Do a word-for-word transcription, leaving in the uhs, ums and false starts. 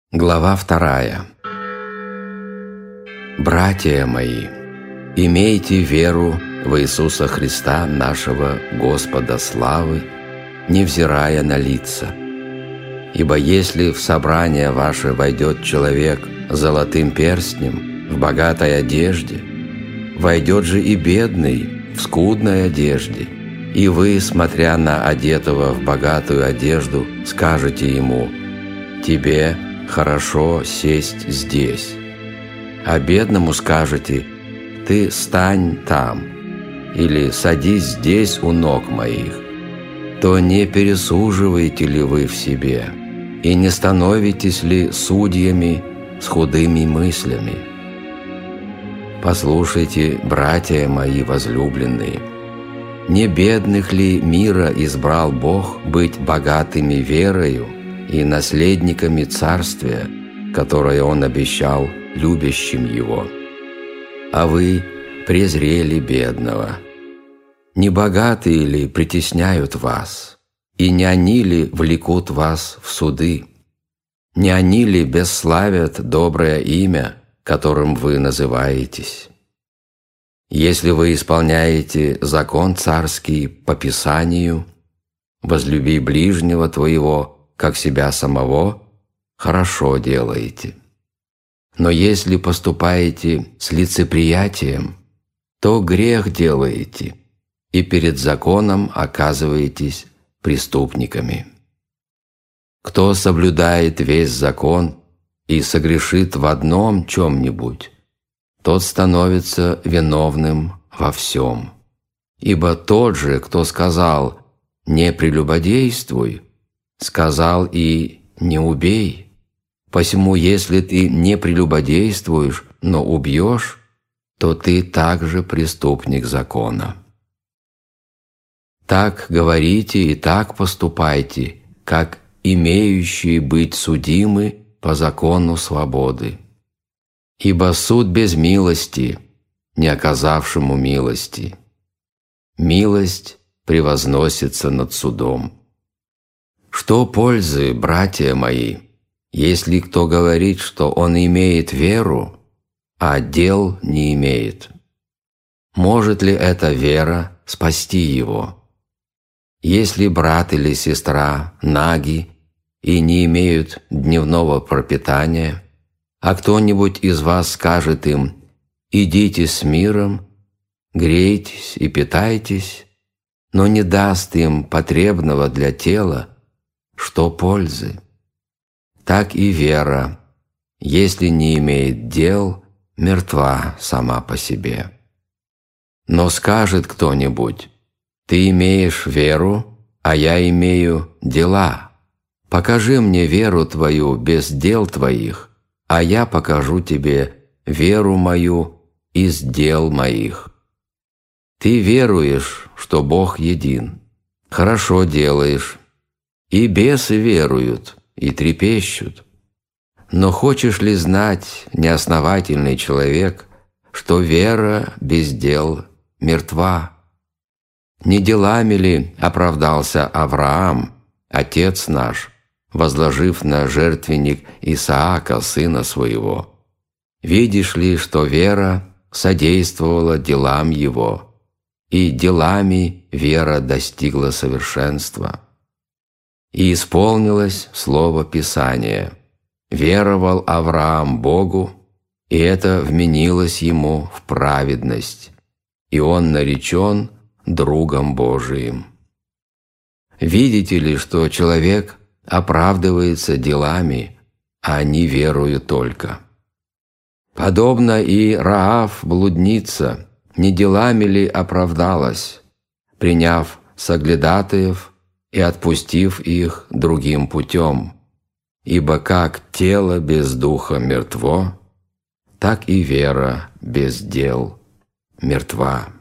Глава вторая. Братья мои, имейте веру в Иисуса Христа, нашего Господа славы, невзирая на лица. Ибо если в собрание ваше войдет человек с золотым перстнем в богатой одежде, войдет же и бедный в скудной одежде, и вы, смотря на одетого в богатую одежду, скажете ему: «Тебе хорошо сесть здесь», а бедному скажете: «Ты стань там» или «Садись здесь у ног моих», то не пересуживаете ли вы в себе и не становитесь ли судьями с худыми мыслями? Послушайте, братья мои возлюбленные, не бедных ли мира избрал Бог быть богатыми верою и наследниками Царствия, которое Он обещал любящим Его? А вы презрели бедного. Не богатые ли притесняют вас, и не они ли влекут вас в суды? Не они ли бесславят доброе имя, которым вы называетесь? Если вы исполняете закон царский по Писанию: «Возлюби ближнего твоего, как себя самого», хорошо делаете. Но если поступаете с лицеприятием, то грех делаете, и перед законом оказываетесь преступниками. Кто соблюдает весь закон и согрешит в одном чем-нибудь, тот становится виновным во всем. Ибо тот же, кто сказал «не прелюбодействуй», сказал и «не убей». Посему, если ты не прелюбодействуешь, но убьешь, то ты также преступник закона. Так говорите и так поступайте, как имеющие быть судимы по закону свободы. Ибо суд без милости, не оказавшему милости. Милость превозносится над судом. Что пользы, братья мои, если кто говорит, что он имеет веру, а дел не имеет? Может ли эта вера спасти его? Если брат или сестра наги и не имеют дневного пропитания, а кто-нибудь из вас скажет им: «Идите с миром, грейтесь и питайтесь», но не даст им потребного для тела, что пользы? Так и вера, если не имеет дел, мертва сама по себе. Но скажет кто-нибудь: «Ты имеешь веру, а я имею дела. Покажи мне веру твою без дел твоих, а я покажу тебе веру мою из дел моих». Ты веруешь, что Бог един, хорошо делаешь, и бесы веруют и трепещут. Но хочешь ли знать, неосновательный человек, что вера без дел мертва? Не делами ли оправдался Авраам, отец наш, возложив на жертвенник Исаака, сына своего? Видишь ли, что вера содействовала делам его, и делами вера достигла совершенства? И исполнилось слово Писания: «Веровал Авраам Богу, и это вменилось ему в праведность, и он наречен другом Божиим». Видите ли, что человек оправдывается делами, а не верою только? Подобно и Раав блудница, не делами ли оправдалась, приняв соглядатаев и отпустив их другим путем? Ибо как тело без духа мертво, так и вера без дел мертва.